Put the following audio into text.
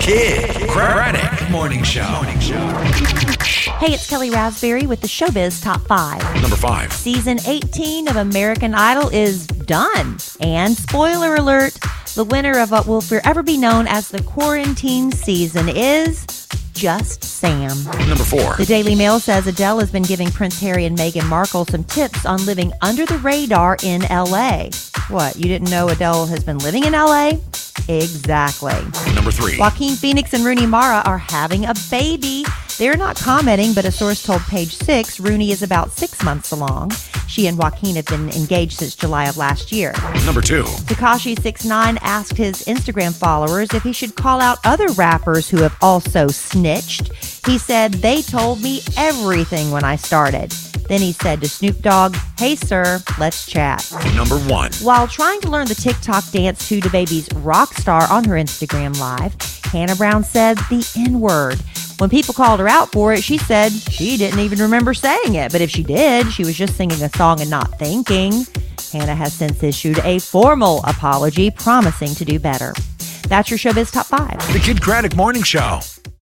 Kid Craddock Morning Show. Hey, it's Kelly Raspberry with the Showbiz Top 5. Number 5. Season 18 of American Idol is done. And spoiler alert, the winner of what will forever be known as the quarantine season is Just Sam. Number 4. The Daily Mail says Adele has been giving Prince Harry and Meghan Markle some tips on living under the radar in L.A. What, you didn't know Adele has been living in L.A.? Exactly. Number 3. Joaquin Phoenix and Rooney Mara are having a baby. They're not commenting, but a source told Page Six Rooney is about 6 months along. She and Joaquin have been engaged since July of last year. Number 2. Tekashi 6ix9ine asked his Instagram followers if he should call out other rappers who have also snitched. He said, "They told me everything when I started." Then he said to Snoop Dogg, "Hey, sir, let's chat." Number 1. While trying to learn the TikTok dance to DaBaby's Rockstar on her Instagram Live, Hannah Brown said the N-word. When people called her out for it, she said she didn't even remember saying it. But if she did, she was just singing a song and not thinking. Hannah has since issued a formal apology, promising to do better. That's your Showbiz Top 5. The Kid Craddock Morning Show.